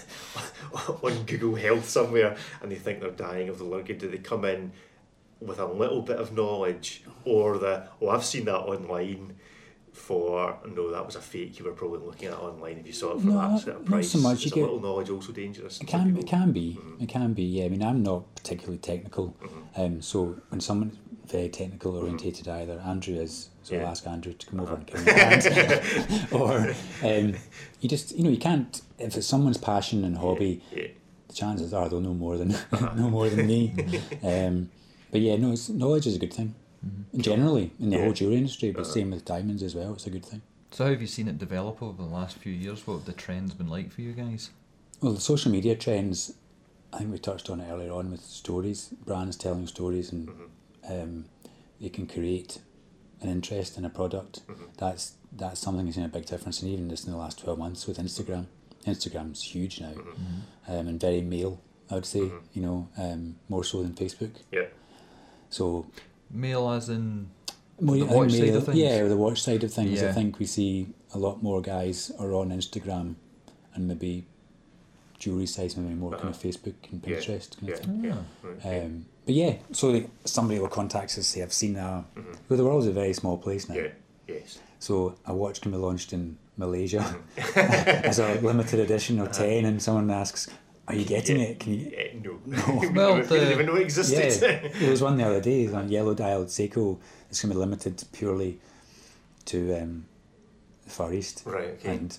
on Google Health somewhere, and they think they're dying of the lung. Do they come in with a little bit of knowledge, or I've seen that online for that was a fake you were probably looking at online if you saw it for that sort of price? Not so much. Is a little knowledge also dangerous? It can be. It can be. Yeah, I mean, I'm not particularly technical, so when someone's very technical orientated, either Andrew is, so I'll ask Andrew to come over and give me a hand, or you just you can't, if it's someone's passion and hobby, the chances are they'll know more than me. But yeah, no, knowledge is a good thing. Generally in the whole jewellery industry, but same with diamonds as well. It's a good thing. So how have you seen it develop over the last few years? What have the trends been like for you guys? Well, the social media trends, I think we touched on it earlier on with stories, brands telling stories, and they can create an interest in a product. That's something that's seen a big difference, and even just in the last 12 months with Instagram. Instagram's huge now, and very male, I would say. More so than Facebook. Yeah. So. Male as in the watch side of things? Yeah, the watch side of things. Yeah. I think we see a lot more guys are on Instagram, and maybe jewellery sites, maybe more kind of Facebook and Pinterest kind of thing. But yeah, so somebody will contact us and say, I've seen well, the world's a very small place now. Yeah. Yes. So a watch can be launched in Malaysia as a limited edition of 10, and someone asks, are you getting it? Can you? No. Well, we didn't even know it existed. Yeah, there was one the other day on yellow dialed Seiko. It's going to be limited purely to the Far East. Right. Okay. And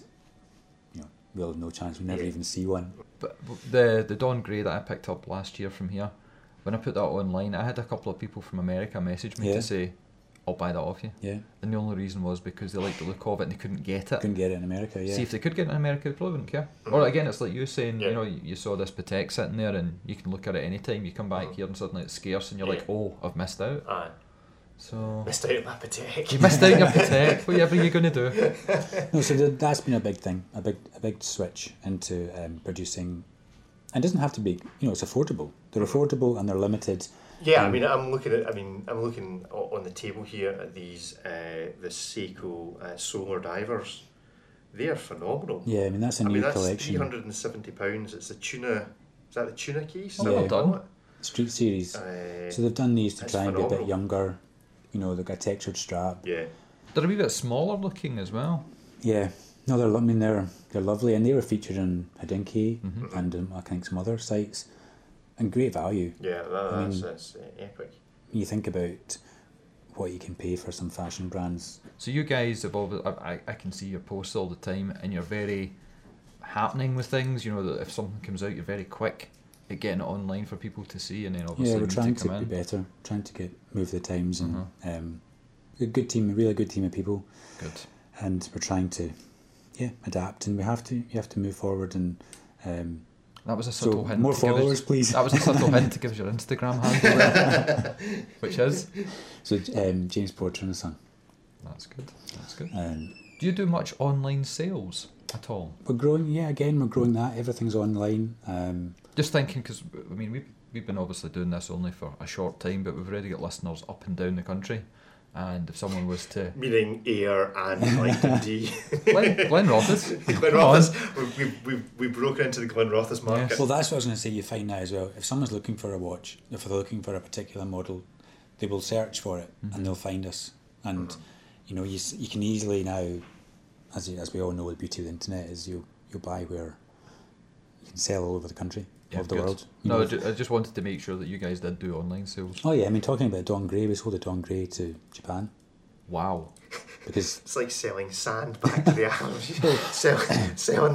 we'll have no chance. We never even see one. But the Dawn Grey that I picked up last year from here, when I put that online, I had a couple of people from America message me to say, I'll buy that off you. Yeah. And the only reason was because they liked the look of it and they couldn't get it. Couldn't get it in America, yeah. See, if they could get it in America, they probably wouldn't care. Or again, it's like you saying, you saw this Patek sitting there and you can look at it any time. You come back here and suddenly it's scarce and you're like, oh, I've missed out. Aye. So missed out on my Patek. You missed out on your Patek. Whatever are you going to do? No, so that's been a big thing, a big switch into producing. And it doesn't have to be, it's affordable. They're affordable and they're limited. Yeah, I'm looking on the table here at these the Seiko solar divers. They are phenomenal. Yeah, that's a new collection. That's £370. It's the tuna. Is that the tuna case? Well done. Street series. So they've done these to try and be a bit younger. They've got a textured strap. Yeah. They're a wee bit smaller looking as well. Yeah. No, they're lovely, and they were featured in Hodinkee and I think some other sites, and great value. Yeah, that's epic. You think about what you can pay for some fashion brands. So you guys have always, I can see your posts all the time, and you're very happening with things. That if something comes out, you're very quick at getting it online for people to see, and then obviously we're trying to be better, trying to move the times, and a good team, a really good team of people. Good. And we're trying to adapt, and you have to move forward, and that was a subtle hint. More followers, please. That was a subtle hint to give us your Instagram handle there, which is James Porter and Son. That's good. Do you do much online sales at all? We're growing. Yeah, again, we're growing that. Everything's online. Just thinking, because we've been obviously doing this only for a short time, but we've already got listeners up and down the country. And if someone was to... Meaning Ayr and Dundee. Glenrothes. Glenrothes. We've broken into the Glenrothes market. Yes. Well, that's what I was going to say. You find that as well. If someone's looking for a watch, if they're looking for a particular model, they will search for it and they'll find us. And, you can easily now, as we all know, the beauty of the internet is you'll buy where you can sell all over the country. Of the world. No, I just wanted to make sure that you guys did do online sales. Oh yeah, talking about Dawn Grey, we sold a Dawn Grey to Japan. Wow. Because it's like selling sand back to the islands. selling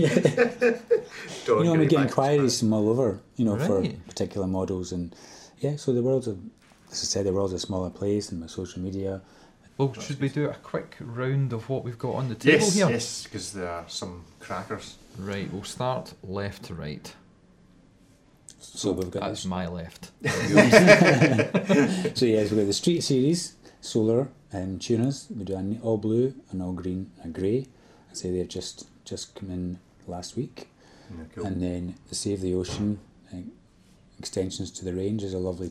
Dawn Grey. We get inquiries from all over, for particular models, and so the world's as I said, the world's a smaller place, and with social media. Well, should we do a quick round of what we've got on the table here? Yes, because there are some crackers. Right, we'll start left to right. So we've got that's my left. So we've got the Street series, solar tunas. We do an all blue, an all green, a grey. I say they've just come in last week. Yeah, cool. And then the Save the Ocean extensions to the range is a lovely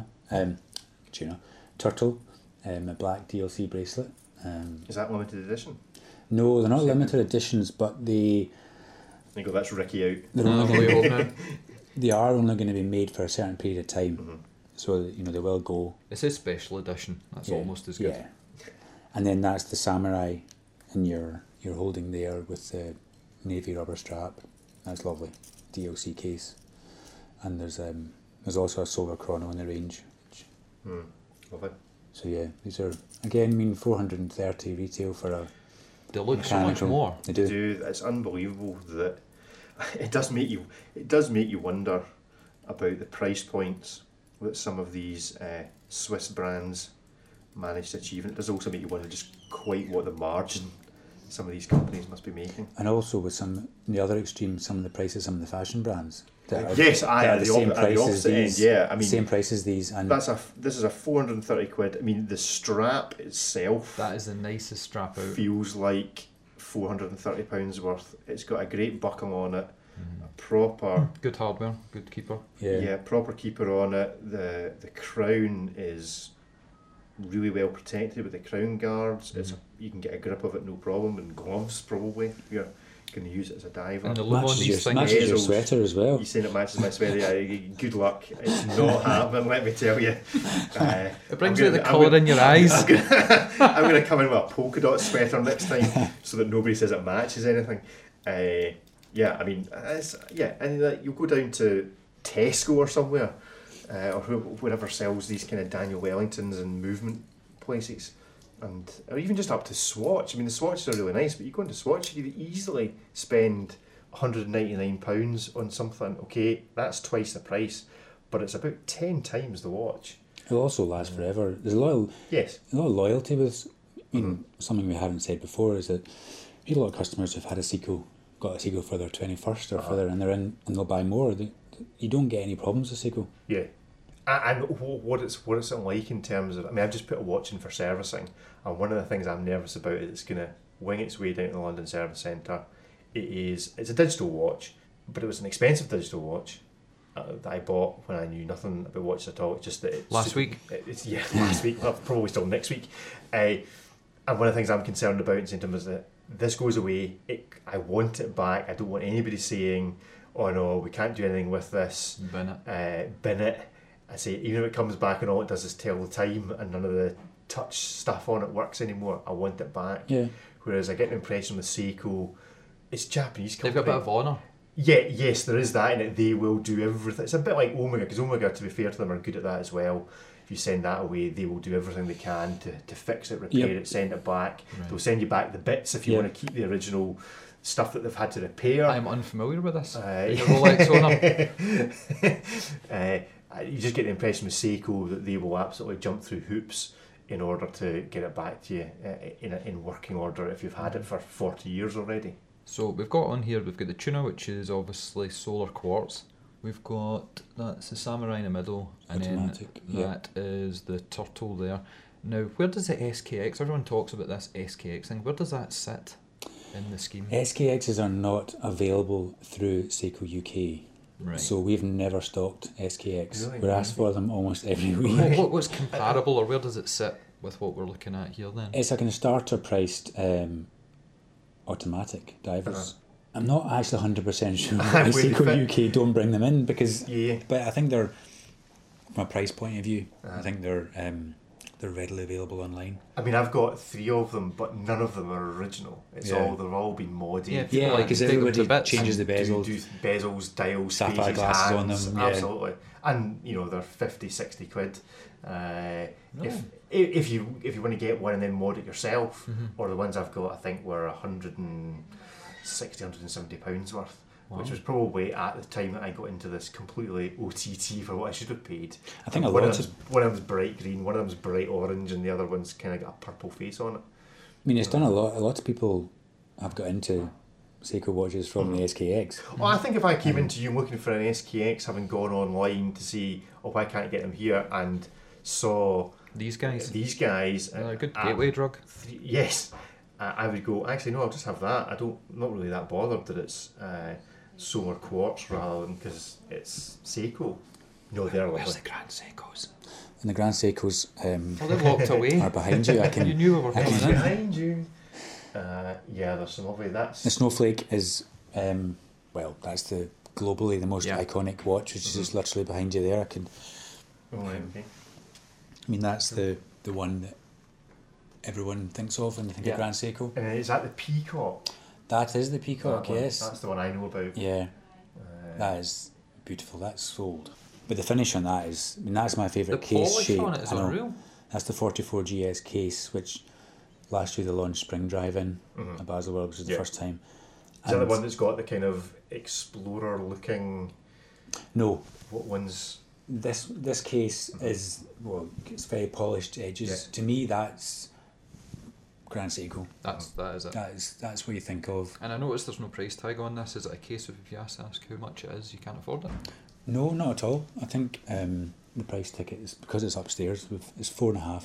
turtle, a black DLC bracelet. Is that limited edition? No, they're not limited editions, but I think that's Ricky out. they are only going to be made for a certain period of time. Mm-hmm. So, they will go. It's a special edition. That's almost as good. Yeah. And then that's the samurai, and you're holding there with the navy rubber strap. That's lovely. DLC case. And there's also a solar chrono in the range. Lovely. So yeah, these are again, $430 retail for a. They look so much more. They do. Dude, it's unbelievable that it does make you wonder about the price points that some of these Swiss brands manage to achieve, and it does also make you wonder just quite what the margin some of these companies must be making. And also with the other extreme, some of the prices, some of the fashion brands. That are Yes, the same price as these. Yeah, I mean, same price as these, and this is a £430. I mean, the strap itself. That is the nicest strap out. Feels like £430 worth. It's got a great buckle on it, a proper good hardware, good keeper. Yeah, proper keeper on it. The crown is really well protected with the crown guards. You can get a grip of it no problem, and gloves probably if you're going to use it as a diver. And the look on these things matches your sweater as well. You saying it matches my sweater? Yeah, good luck. It's not happening, let me tell you. It brings out the colour in your eyes. I'm going to come in with a polka dot sweater next time so that nobody says it matches anything. Yeah, I mean, and you'll go down to Tesco or somewhere, or whoever sells these kind of Daniel Wellingtons and movement places, or even just up to Swatch. I mean, the Swatches are really nice, but you go into Swatch, you could easily spend £199 on something. Okay, that's twice the price, but it's about 10 times the watch. It'll also last forever. There's a lot of loyalty with. Something we haven't said before is that we have a lot of customers who've had got a Seiko for their 21st or further, and they'll buy more. You don't get any problems with Seiko. Yeah. And what it's like in terms of, I mean, I've just put a watch in for servicing, and one of the things I'm nervous about is it's going to wing its way down to the London Service Centre. It's a digital watch, but it was an expensive digital watch that I bought when I knew nothing about watches at all. It's just that last week, well, probably still next week. And one of the things I'm concerned about in St. Thomas is that this goes away. I want it back. I don't want anybody saying, "Oh no, we can't do anything with this." Bin it. I say, even if it comes back and all it does is tell the time and none of the touch stuff on it works anymore, I want it back. Yeah. Whereas I get an impression with Seiko, it's a Japanese company. They've got a bit of honour. Yeah, yes, there is that in it. They will do everything. It's a bit like Omega, because Omega, to be fair to them, are good at that as well. If you send that away, they will do everything they can to fix it, repair it, send it back. Right. They'll send you back the bits if you want to keep the original stuff that they've had to repair. I'm unfamiliar with this. Rolex Honour. You just get the impression with Seiko that they will absolutely jump through hoops in order to get it back to you in working order if you've had it for 40 years already. So we've got the Tuna, which is obviously solar quartz. We've got, that's the Samurai in the middle, and automatic, then that is the Turtle there. Now, where does the SKX, everyone talks about this SKX thing, where does that sit in the scheme? SKXs are not available through Seiko UK. Right. So we've never stocked SKX. Really? We're asked for them almost every week. What's comparable, or where does it sit with what we're looking at here then? It's like a starter priced automatic divers. I'm not actually 100% sure why Seiko UK don't bring them in, because but I think they're, from a price point of view, I think they're readily available online. I mean, I've got 3 of them, but none of them are original. They've all been modded. Because everybody changes the bezel. Do bezels, dials, sapphire glasses hands, on them. Absolutely. And they're 50-60 quid. If you want to get one and then mod it yourself, or the ones I've got, I think were £170 worth. Wow. Which was probably at the time that I got into this completely OTT for what I should have paid. I think one of them's bright green, one of them's bright orange, and the other one's kind of got a purple face on it. I mean, it's done a lot. A lot of people have got into Seiko watches from the SKX. Well, I think if I came into you looking for an SKX, having gone online to see, why can't I get them here, and saw These guys. These guys. They're a good gateway drug. Yes. I would go, actually, no, I'll just have that. I'm not really that bothered that it's Solar Quartz rather than because it's Seiko. No, they're Where's lovely. the Grand Seikos? And the Grand Seikos Well, they're locked away. are behind you. You knew we were I coming can- in. Behind you. Yeah, there's some lovely. That's The Snowflake is, well, that's globally the most Yeah. iconic watch, which is just literally behind you there. oh, right, okay. I mean, that's the one that everyone thinks of when they think Yeah. of Grand Seiko. And is that the Peacock? That is the Peacock, That one, yes. That's the one I know about. Yeah, that is beautiful. That's sold. But the finish on that is, I mean, that's my The favourite case polish shape. on it is I know. unreal. That's the 44GS case, which last year they launched Spring Drive in at Baselworld, which was the Yeah. first time. Is that the And- one that's got the kind of explorer-looking? No, What one's? this case is, well, it's very polished edges. Yeah. To me, that's Grand Seiko. That is it. That's what you think of. And I noticed there's no price tag on this. Is it a case of if you ask how much it is, you can't afford it? No, not at all. I think the price ticket is, because it's upstairs, it's 4.5.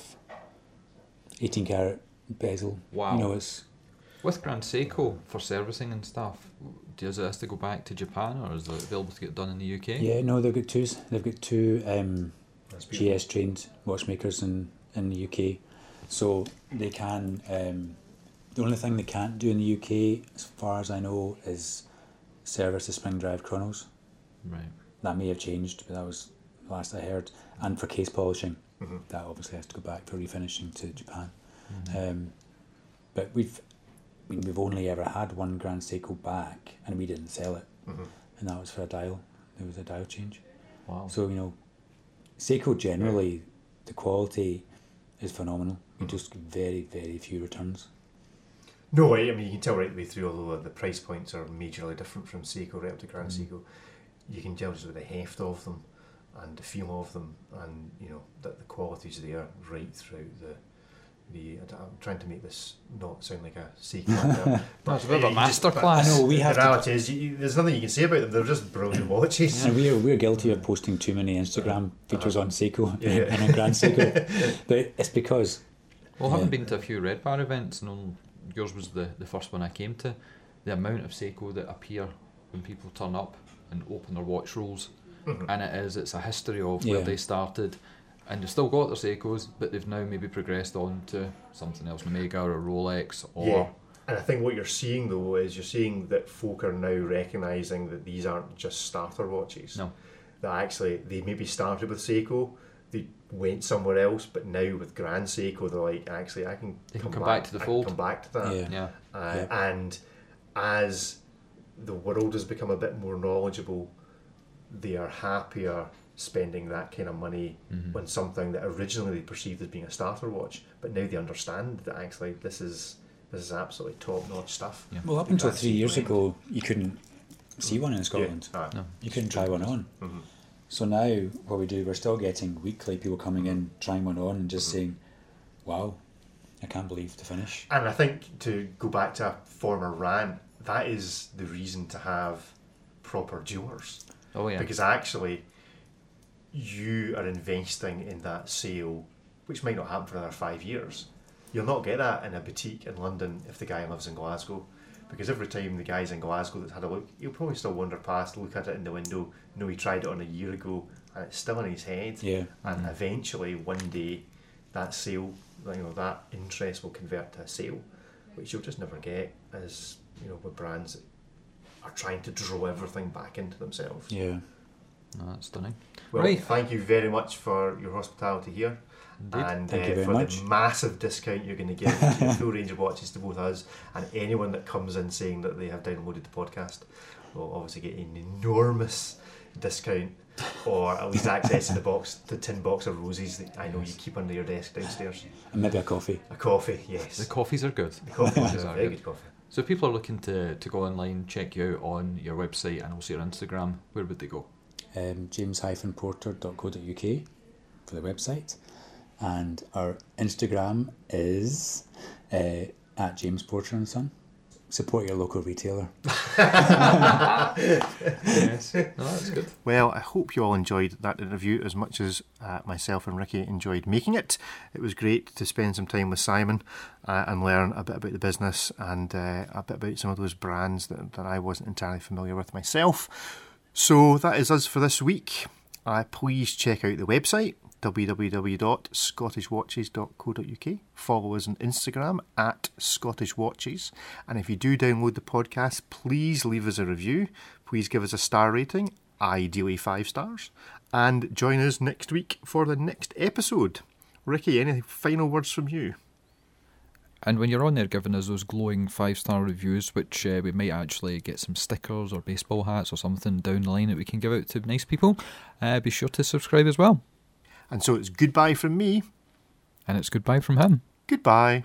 18 carat bezel. Wow. You know, it's With Grand Seiko for servicing and stuff, does it have to go back to Japan or is it available to get done in the UK? yeah. No, they've got two. They've got two That's beautiful. GS trained watchmakers in the UK, so they can. The only thing they can't do in the UK, as far as I know, is service the Spring Drive chronos. Right. That may have changed, but that was the last I heard. And for case polishing, that obviously has to go back for refinishing to Japan. But we've only ever had one Grand Seiko back, and we didn't sell it, and that was for a dial. There was a dial change. Wow. So Seiko generally, the quality is phenomenal. You just get very, very few returns. No, I mean you can tell right the way through. Although the price points are majorly different from Seiko right up to Grand Seiko, you can tell just with the heft of them and the feel of them, and that the quality's there right throughout the. I'm trying to make this not sound like a Seiko advert, That's a bit of a you just- masterclass. I know, we the have to. reality is there's nothing you can say about them. They're just brilliant watches. And we're guilty of posting too many Instagram pictures on Seiko Yeah. and on Grand Seiko, but it's because Well, having Yeah. been to a few Red Bar events, yours was the first one I came to, the amount of Seiko that appear when people turn up and open their watch rolls, and it's a history of where Yeah. they started, and they've still got their Seikos, but they've now maybe progressed on to something else, Omega or Rolex, or Yeah, and I think what you're seeing though is you're seeing that folk are now recognising that these aren't just starter watches. No. That actually they maybe started with Seiko, they went somewhere else, but now with Grand Seiko they're like, actually I can They can come back to the fold. I can come back to that. Yeah. yeah. Yeah. And as the world has become a bit more knowledgeable, they are happier spending that kind of money on something that originally they perceived as being a starter watch, but now they understand that actually this is absolutely top-notch stuff. Yeah. well, up The until Grand 3 years Seiko ago, you couldn't see one in Scotland. Yeah. No. You couldn't try one on. So now what we do, we're still getting weekly people coming in, trying one on and just saying, wow, I can't believe the finish. And I think, to go back to a former rant, that is the reason to have proper jewelers. Oh yeah. Because actually you are investing in that sale, which might not happen for another 5 years. You'll not get that in a boutique in London if the guy lives in Glasgow, because every time the guy's in Glasgow that's had a look, he'll probably still wander past, look at it in the window, know he tried it on a year ago and it's still in his head. Yeah. And eventually one day that sale, that interest will convert to a sale, which you'll just never get as with brands that are trying to draw everything back into themselves. Yeah. No, that's stunning. Well, Right. thank you very much for your hospitality here. Indeed. And Thank you very for much. the massive discount you're going to give to the full range of watches to both us and anyone that comes in saying that they have downloaded the podcast will obviously get an enormous discount, or at least access to the tin box of roses that I know you keep under your desk downstairs. And maybe a coffee. A coffee, yes. The coffees are good. The coffee is are a very good. good coffee. So if people are looking to go online, check you out on your website and also your Instagram, where would they go? James-porter.co.uk for the website, and our Instagram is at James Porter and Son. Support your local retailer. Yes, no, that's good. Well, I hope you all enjoyed that interview as much as myself and Ricky enjoyed making it. It was great to spend some time with Simon and learn a bit about the business and a bit about some of those brands that I wasn't entirely familiar with myself. So that is us for this week. Please check out the website, www.scottishwatches.co.uk. Follow us on Instagram @ScottishWatches. And if you do download the podcast, please leave us a review. Please give us a star rating, ideally 5 stars. And join us next week for the next episode. Ricky, any final words from you? And when you're on there giving us those glowing 5-star reviews, which we might actually get some stickers or baseball hats or something down the line that we can give out to nice people, be sure to subscribe as well. And so it's goodbye from me. And it's goodbye from him. Goodbye.